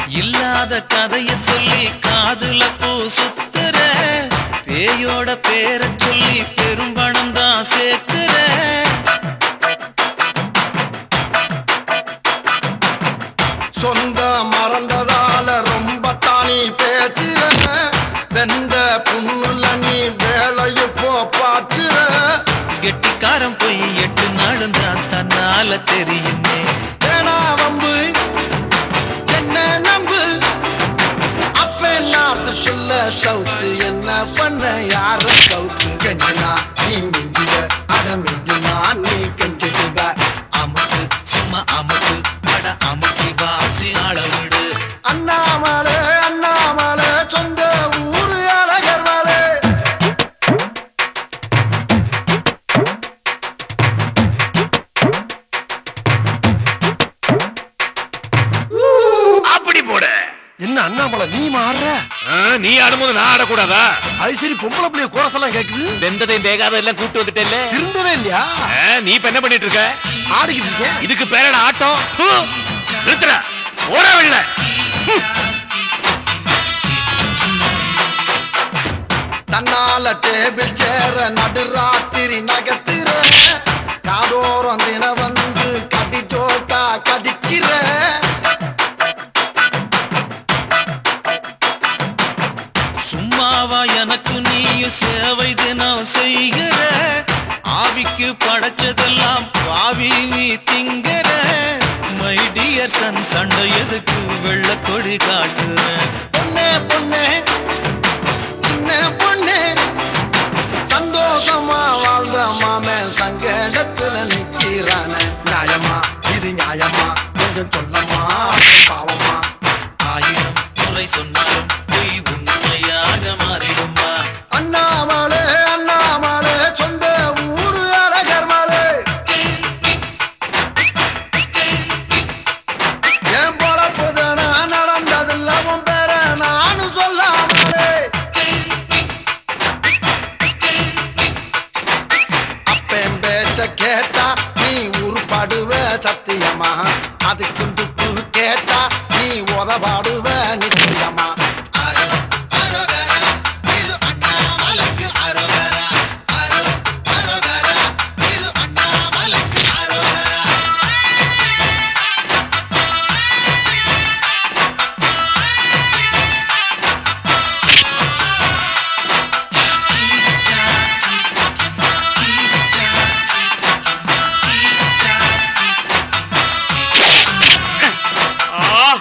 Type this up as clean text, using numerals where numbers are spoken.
இல்லாத கதைய சொல்லி காதுல பூ சுத்துற பேயோட பேரை சொல்லி பெரும்பணம் தான் சேர்க்கிற சொந்த மறந்ததால ரொம்ப தானி பேச்சுற வெந்த புண்ணுல நீ வேலையை பாச்சுற கெட்டிக்காரம் போய் 8 நாளும் தான் தன்னால தெரியுமே வேணா வம்பு என்ன நம்பு அப்ப நாத்து சொல்ல சவுத்து என்ன பண்ண யாரும் சவுத்து கெஞ்சனா நீ மிஞ்சுவ அட மிஞ்சுனா நீ கெஞ்சிடுவ அமுக்கு சும்மா அமுக்கு அட அமுக்கி வாசி அளவிடு அண்ணாமலை அண்ணாமலை சொந்த ஊரு அழகர்மலை அப்படி போடு. என்ன அண்ணாமலை நீ மாறுற நீ ஆடும்போது நான் ஆடக்கூடாதா? அது சரி பொம்பளை பிள்ளைய கோரசெல்லாம் கேக்குது வெந்ததையும் வேகாத எல்லாம் கூட்டு வந்துட்டேல்ல. திருந்தவே இல்லையா நீ இப்ப என்ன பண்ணிட்டு இருக்க? ஆடிக்கிட்டு இருக்கேன் இதுக்கு பேரட ஆட்டம். நிறுத்துற ஓடவில்லை. தன்னால டேபிள் சேர நடுராத்திரி நகர்த்திர காதோரம் தின வந்து கடி ஜோக்கா கடிக்கிற சும்மாவா எனக்கு நீயும் சேவை தினம் செய்கிற ஆவிக்கு படைச்சதெல்லாம் பாவி நீ திங்கிற மை டியர் சன் சண்டை எதுக்கு வெள்ள கொடி காட்டுற பொண்ணே பொண்ணே சின்ன பொண்ணே சந்தோஷமா வாழ்ந்த மாமன் சங்கடத்துல நிக்கிறான நியாயமா இது நியாயமா கொஞ்சம் சொல்லமா பாவமா 1000 முறை சொன்னாலும் பொய் உண்மையாக மாறிடுமா அண்ணாமலை அண்ணாமலை சொந்த ஊரு அழகர்மலை என் பொழப்புதன நடந்ததில்ல உன் பேர நானும் சொல்லாமலே அப்பன் பேச்ச கேட்டா நீ உருப்படுவ சத்தியமா அதுக்கு